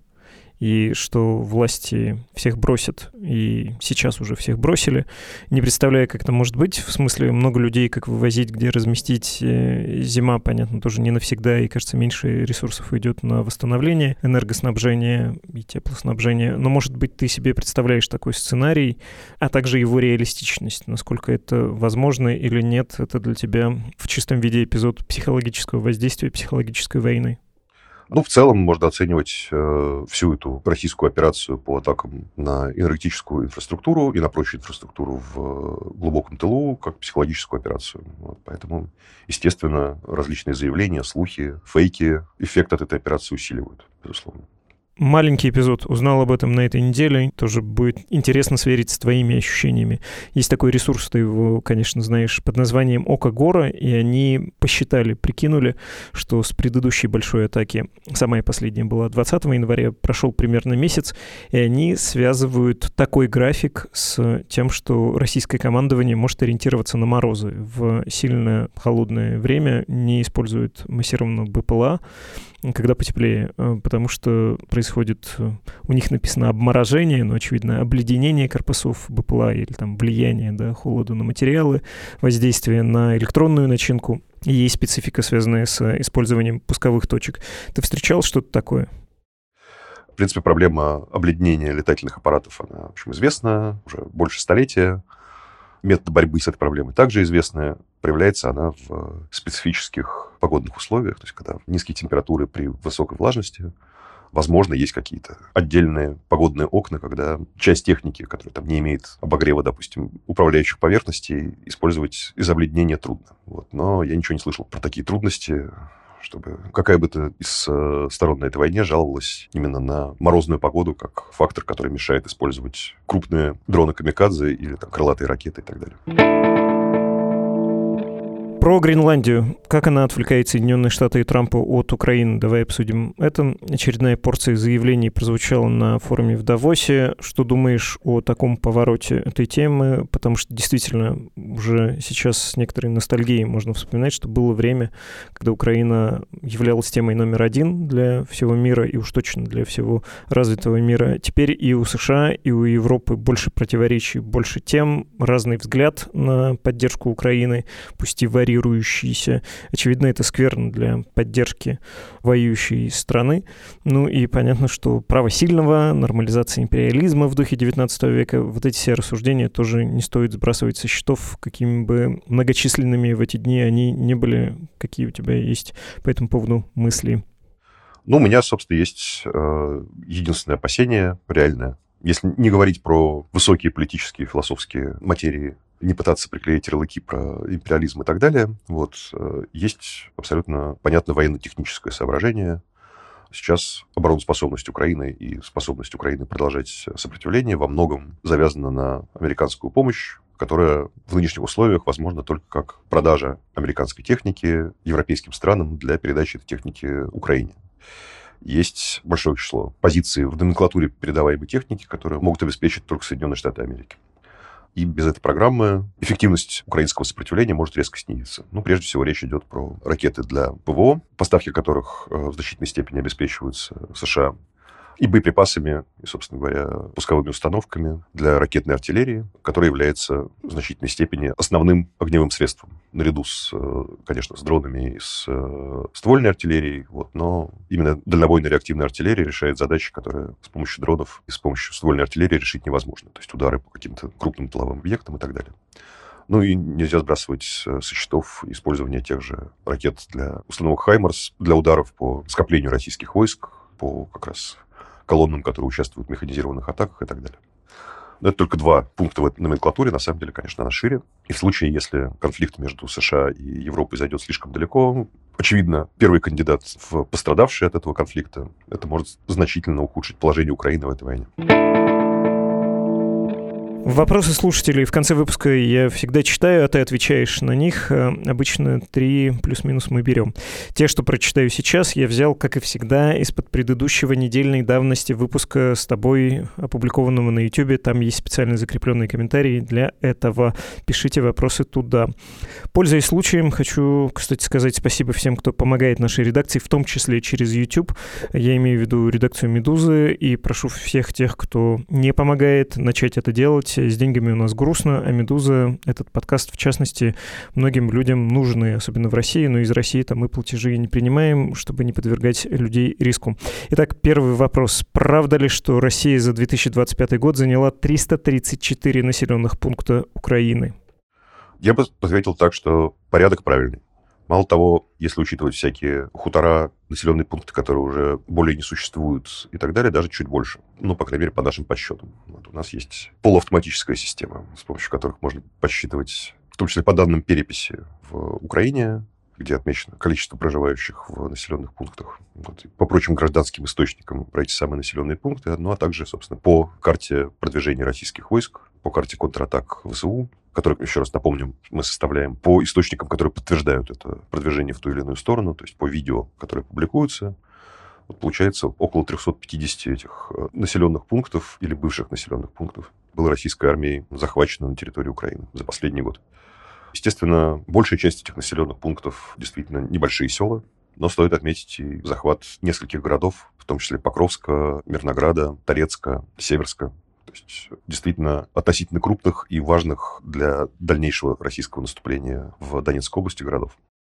и что власти всех бросят, и сейчас уже всех бросили, не представляя, как это может быть. В смысле, много людей, как вывозить, где разместить. Зима, понятно, тоже не навсегда, и, кажется, меньше ресурсов уйдет на восстановление энергоснабжения и теплоснабжения. Но, может быть, ты себе представляешь такой сценарий, а также его реалистичность, насколько это возможно или нет, это для тебя в чистом виде эпизод психологического воздействия, психологической войны. Ну, в целом, можно оценивать э, всю эту российскую операцию по атакам на энергетическую инфраструктуру и на прочую инфраструктуру в глубоком тылу как психологическую операцию. Вот, поэтому, естественно, различные заявления, слухи, фейки эффект от этой операции усиливают, безусловно. Маленький эпизод. Узнал об этом на этой неделе. Тоже будет интересно сверить с твоими ощущениями. Есть такой ресурс, ты его, конечно, знаешь, под названием «Око Гора», и они посчитали, прикинули, что с предыдущей большой атаки, самая последняя была двадцатого января, прошел примерно месяц, и они связывают такой график с тем, что российское командование может ориентироваться на морозы. В сильно холодное время не использует массированного БПЛА, когда потеплее, потому что происходит, у них написано обморожение, но, очевидно, обледенение корпусов БПЛА или там влияние, да, холода на материалы, воздействие на электронную начинку. И есть специфика, связанная с использованием пусковых точек. Ты встречал что-то такое? В принципе, проблема обледенения летательных аппаратов, она, в общем, известна уже больше столетия. Методы борьбы с этой проблемой также известны. Проявляется она в специфических погодных условиях, то есть когда низкие температуры при высокой влажности. Возможно, есть какие-то отдельные погодные окна, когда часть техники, которая там не имеет обогрева, допустим, управляющих поверхностей, использовать из обледенения трудно. Вот. Но я ничего не слышал про такие трудности, чтобы какая бы то из сторон на этой войне жаловалась именно на морозную погоду как фактор, который мешает использовать крупные дроны-камикадзе или там, крылатые ракеты и так далее. Про Гренландию. Как она отвлекает Соединенные Штаты и Трампа от Украины? Давай обсудим это. Очередная порция заявлений прозвучала на форуме в Давосе. Что думаешь о таком повороте этой темы? Потому что действительно уже сейчас с некоторой ностальгией можно вспоминать, что было время, когда Украина являлась темой номер один для всего мира и уж точно для всего развитого мира. Теперь и у США, и у Европы больше противоречий, больше тем, разный взгляд на поддержку Украины, пусть и варьирующийся. Очевидно, это скверно для поддержки воюющей страны. Ну и понятно, что право сильного, нормализация империализма в духе девятнадцатого века, вот эти все рассуждения тоже не стоит сбрасывать со счетов, какими бы многочисленными в эти дни они не были. Какие у тебя есть по этому поводу мысли? Ну, у меня, собственно, есть э, единственное опасение реальное. Если не говорить про высокие политические, философские материи, не пытаться приклеить ярлыки про империализм и так далее, вот, есть абсолютно понятное военно-техническое соображение. Сейчас обороноспособность Украины и способность Украины продолжать сопротивление во многом завязана на американскую помощь, которая в нынешних условиях возможна только как продажа американской техники европейским странам для передачи этой техники Украине. Есть большое число позиций в номенклатуре передаваемой техники, которые могут обеспечить только Соединенные Штаты Америки. И без этой программы эффективность украинского сопротивления может резко снизиться. Ну, прежде всего, речь идет про ракеты для ПВО, поставки которых в значительной степени обеспечиваются США, и боеприпасами, и, собственно говоря, пусковыми установками для ракетной артиллерии, которая является в значительной степени основным огневым средством, наряду с, конечно, с дронами и с ствольной артиллерией. Вот, но именно дальнобойная реактивная артиллерия решает задачи, которые с помощью дронов и с помощью ствольной артиллерии решить невозможно. То есть удары по каким-то крупным тыловым объектам и так далее. Ну и нельзя сбрасывать со счетов использование тех же ракет для установок «Хаймарс», для ударов по скоплению российских войск, по как раз колоннам, которые участвуют в механизированных атаках и так далее. Но это только два пункта в этой номенклатуре. На самом деле, конечно, она шире. И в случае, если конфликт между США и Европой зайдет слишком далеко, очевидно, первый кандидат в пострадавший от этого конфликта, это может значительно ухудшить положение Украины в этой войне. Вопросы слушателей в конце выпуска я всегда читаю, а ты отвечаешь на них. Обычно три плюс-минус мы берем. Те, что прочитаю сейчас, я взял, как и всегда, из-под предыдущего недельной давности выпуска с тобой, опубликованного на YouTube. Там есть специально закрепленные комментарии для этого. Пишите вопросы туда. Пользуясь случаем, хочу, кстати, сказать спасибо всем, кто помогает нашей редакции, в том числе через YouTube. Я имею в виду редакцию «Медузы», и прошу всех тех, кто не помогает, начать это делать. С деньгами у нас грустно, а «Медуза», этот подкаст, в частности, многим людям нужны, особенно в России, но из России-то мы платежи не принимаем, чтобы не подвергать людей риску. Итак, первый вопрос. Правда ли, что Россия за две тысячи двадцать пятый год заняла триста тридцать четыре населенных пункта Украины? Я бы ответил так, что порядок правильный. Мало того, если учитывать всякие хутора, населенные пункты, которые уже более не существуют и так далее, даже чуть больше. Ну, по крайней мере, по нашим подсчетам. Вот у нас есть полуавтоматическая система, с помощью которых можно подсчитывать, в том числе по данным переписи в Украине, где отмечено количество проживающих в населенных пунктах. Вот, по прочим гражданским источникам про эти самые населенные пункты, ну, а также, собственно, по карте продвижения российских войск, по карте контратак ВСУ, которые, еще раз напомним, мы составляем по источникам, которые подтверждают это продвижение в ту или иную сторону, то есть по видео, которые публикуются. Вот получается, около триста пятьдесят этих населенных пунктов или бывших населенных пунктов было российской армией захвачено на территории Украины за последний год. Естественно, большая часть этих населенных пунктов действительно небольшие села, но стоит отметить и захват нескольких городов, в том числе Покровска, Мирнограда, Торецка, Северска. То есть действительно относительно крупных и важных для дальнейшего российского наступления в Донецкой области городов.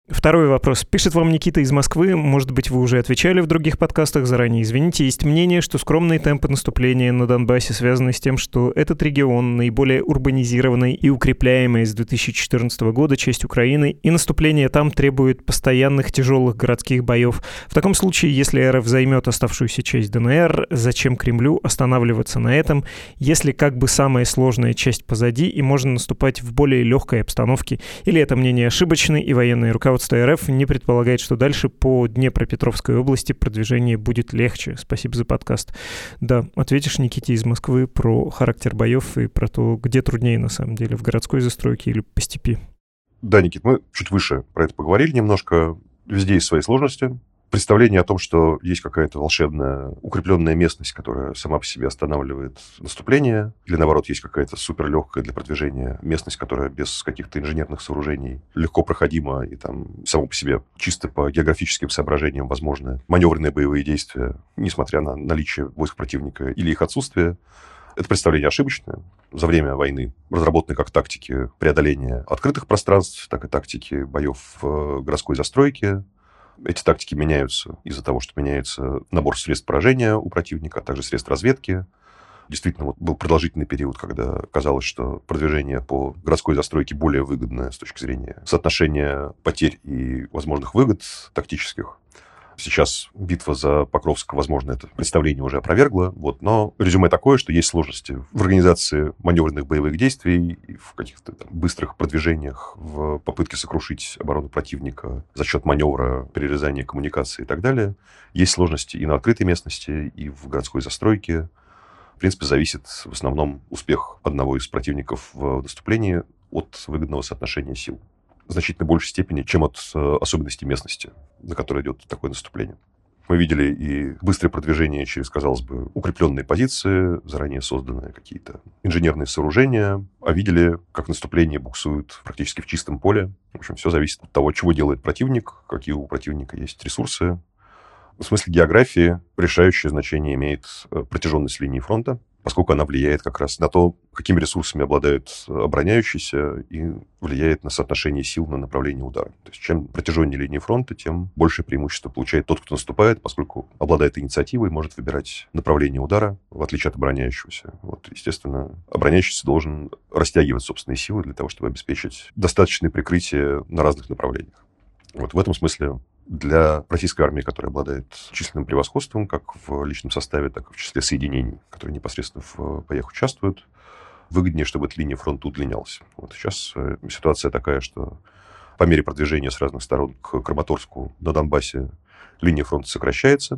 Второй вопрос. Пишет вам Никита из Москвы. Может быть, вы уже отвечали в других подкастах заранее. Извините, есть мнение, что скромные темпы наступления на Донбассе связаны с тем, что этот регион наиболее урбанизированный и укрепляемый с две тысячи четырнадцатого года часть Украины, и наступление там требует постоянных тяжелых городских боев. В таком случае, если РФ займет оставшуюся часть ДНР, зачем Кремлю останавливаться на этом, если как бы самая сложная часть позади и можно наступать в более легкой обстановке? Или это мнение ошибочное и военные руководства РФ не предполагает, что дальше по Днепропетровской области продвижение будет легче? Спасибо за подкаст. Да, ответишь Никите из Москвы про характер боев и про то, где труднее на самом деле, в городской застройке или по степи? Да, Никит, мы чуть выше про это поговорили немножко. Везде есть свои сложности. Представление о том, что есть какая-то волшебная укрепленная местность, которая сама по себе останавливает наступление, или, наоборот, есть какая-то суперлегкая для продвижения местность, которая без каких-то инженерных сооружений легко проходима, и там само по себе чисто по географическим соображениям возможны маневренные боевые действия, несмотря на наличие войск противника или их отсутствие. Это представление ошибочное. За время войны разработаны как тактики преодоления открытых пространств, так и тактики боев в городской застройке. Эти тактики меняются из-за того, что меняется набор средств поражения у противника, а также средств разведки. Действительно, вот был продолжительный период, когда казалось, что продвижение по городской застройке более выгодное с точки зрения соотношения потерь и возможных выгод тактических. Сейчас битва за Покровск, возможно, это представление уже опровергла. Вот. Но резюме такое, что есть сложности в организации маневренных боевых действий, и в каких-то там быстрых продвижениях, в попытке сокрушить оборону противника за счет маневра, перерезания коммуникации и так далее. Есть сложности и на открытой местности, и в городской застройке. В принципе, зависит в основном успех одного из противников в наступлении от выгодного соотношения сил. В значительно большей степени, чем от особенностей местности, на которой идет такое наступление. Мы видели и быстрое продвижение через, казалось бы, укрепленные позиции, заранее созданные какие-то инженерные сооружения, а видели, как наступление буксует практически в чистом поле. В общем, все зависит от того, чего делает противник, какие у противника есть ресурсы. В смысле географии решающее значение имеет протяженность линии фронта, поскольку она влияет как раз на то, какими ресурсами обладают обороняющиеся, и влияет на соотношение сил на направление удара. То есть чем протяженнее линии фронта, тем большее преимущество получает тот, кто наступает, поскольку обладает инициативой, может выбирать направление удара, в отличие от обороняющегося. Вот, естественно, обороняющийся должен растягивать собственные силы для того, чтобы обеспечить достаточное прикрытие на разных направлениях. Вот в этом смысле для российской армии, которая обладает численным превосходством как в личном составе, так и в числе соединений, которые непосредственно в боях участвуют, выгоднее, чтобы эта линия фронта удлинялась. Вот сейчас ситуация такая, что по мере продвижения с разных сторон к Краматорску на Донбассе линия фронта сокращается,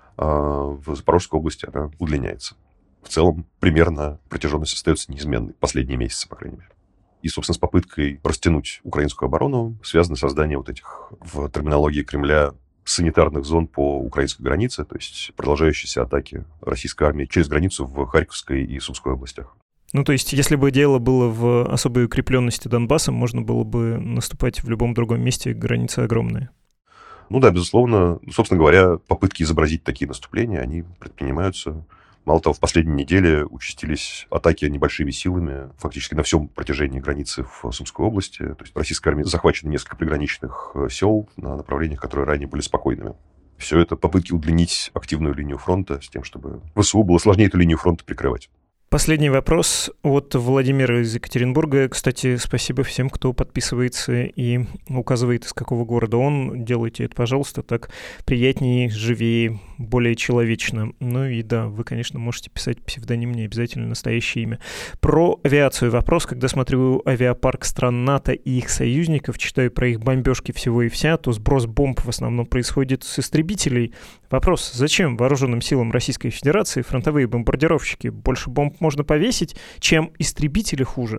а в Запорожской области она удлиняется. В целом, примерно протяженность остается неизменной последние месяцы, по крайней мере. И, собственно, с попыткой растянуть украинскую оборону связано создание вот этих, в терминологии Кремля, санитарных зон по украинской границе, то есть продолжающиеся атаки российской армии через границу в Харьковской и Сумской областях. Ну, то есть, если бы дело было в особой укрепленности Донбасса, можно было бы наступать в любом другом месте, граница огромная. Ну да, безусловно. Собственно говоря, попытки изобразить такие наступления, они предпринимаются. Мало того, в последние недели участились атаки небольшими силами фактически на всем протяжении границы в Сумской области. То есть российской армией захвачено несколько приграничных сел на направлениях, которые ранее были спокойными. Все это попытки удлинить активную линию фронта с тем, чтобы ВСУ было сложнее эту линию фронта прикрывать. Последний вопрос от Владимира из Екатеринбурга. Кстати, спасибо всем, кто подписывается и указывает, из какого города он. Делайте это, пожалуйста, так приятнее, живее, более человечно. Ну и да, вы, конечно, можете писать псевдоним, не обязательно настоящее имя. Про авиацию вопрос. Когда смотрю авиапарк стран НАТО и их союзников, читаю про их бомбежки всего и вся, то сброс бомб в основном происходит с истребителей. Вопрос, зачем вооруженным силам Российской Федерации фронтовые бомбардировщики? Больше бомб можно повесить, чем истребители хуже?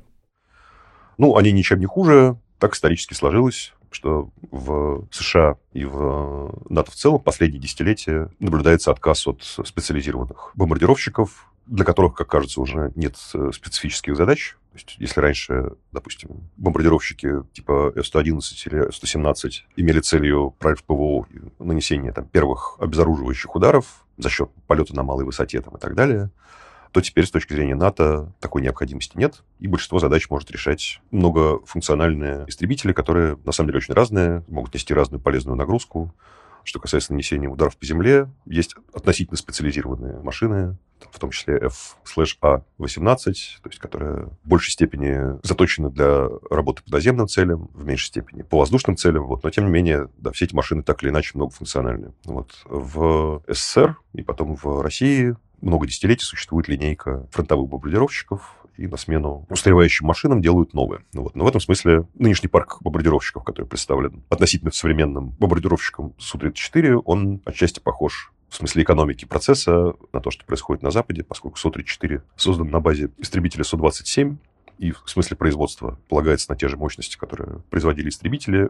Ну, они ничем не хуже. Так исторически сложилось, что в США и в НАТО в целом в последние десятилетия наблюдается отказ от специализированных бомбардировщиков, для которых, как кажется, уже нет специфических задач. То есть, если раньше, допустим, бомбардировщики типа эф сто одиннадцать или эф сто семнадцать имели целью прорыв ПВО и нанесение там, первых обезоруживающих ударов за счет полета на малой высоте там, и так далее, то теперь с точки зрения НАТО такой необходимости нет, и большинство задач может решать многофункциональные истребители, которые на самом деле очень разные, могут нести разную полезную нагрузку. Что касается нанесения ударов по земле, есть относительно специализированные машины, в том числе эф А восемнадцать, то есть, которые в большей степени заточены для работы по наземным целям, в меньшей степени по воздушным целям. Вот. Но, тем не менее, да, все эти машины так или иначе многофункциональны. Вот. В СССР и потом в России много десятилетий существует линейка фронтовых бомбардировщиков, и на смену устаревающим машинам делают новые. Вот. Но в этом смысле нынешний парк бомбардировщиков, который представлен относительно современным бомбардировщиком Су тридцать четыре, он отчасти похож в смысле экономики процесса на то, что происходит на Западе, поскольку Су тридцать четыре создан на базе истребителя Су двадцать семь, и в смысле производства полагается на те же мощности, которые производили истребители.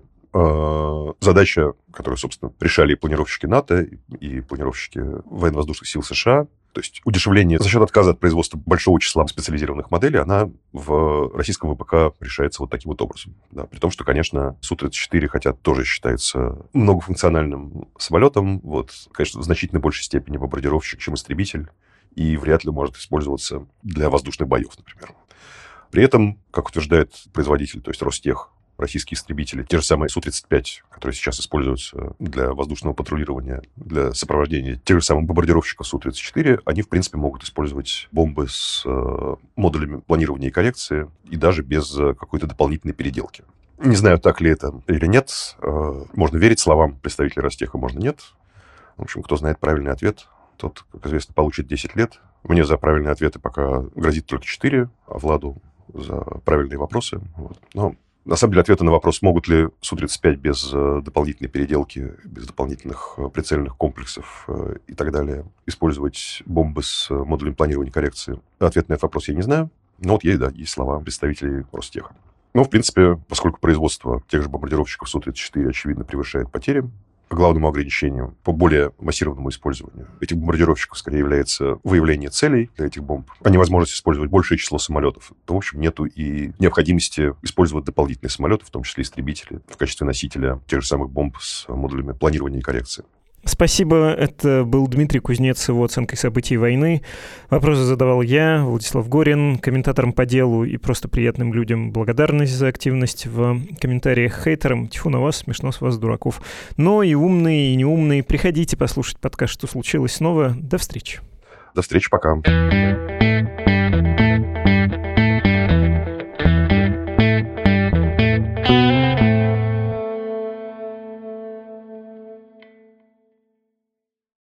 Задача, которую, собственно, решали и планировщики НАТО, и планировщики военно-воздушных сил США, то есть удешевление за счет отказа от производства большого числа специализированных моделей, она в российском ВПК решается вот таким вот образом. Да, при том, что, конечно, Су тридцать четыре, хотя тоже считается многофункциональным самолетом, вот, конечно, в значительно большей степени бомбардировщик, чем истребитель, и вряд ли может использоваться для воздушных боев, например. При этом, как утверждает производитель, то есть Ростех, российские истребители, те же самые Су тридцать пять, которые сейчас используются для воздушного патрулирования, для сопровождения тех же самых бомбардировщиков Су тридцать четыре, они, в принципе, могут использовать бомбы с э, модулями планирования и коррекции, и даже без какой-то дополнительной переделки. Не знаю, так ли это или нет. Э, можно верить словам представителей Ростеха, можно нет. В общем, кто знает правильный ответ, тот, как известно, получит десять лет. Мне за правильные ответы пока грозит только четыре, а Владу за правильные вопросы. Вот. Но на самом деле, ответы на вопрос, могут ли Су тридцать пять без э, дополнительной переделки, без дополнительных э, прицельных комплексов э, и так далее использовать бомбы с э, модулем планирования и коррекции. Ответ на этот вопрос я не знаю. Но вот есть, да, есть слова представителей Ростеха. Но, в принципе, поскольку производство тех же бомбардировщиков Су тридцать четыре, очевидно, превышает потери, по главному ограничению, по более массированному использованию этих бомбардировщиков скорее является выявление целей для этих бомб, а не возможность использовать большее число самолетов, то, в общем, нету и необходимости использовать дополнительные самолеты, в том числе истребители, в качестве носителя тех же самых бомб с модулями планирования и коррекции. Спасибо. Это был Дмитрий Кузнец с его оценкой событий войны. Вопросы задавал я, Владислав Горин, комментаторам по делу и просто приятным людям благодарность за активность в комментариях, хейтерам. Тьфу на вас, смешно с вас, дураков. Но и умные, и неумные, приходите послушать подкаст «Что случилось?» снова. До встречи. До встречи, пока.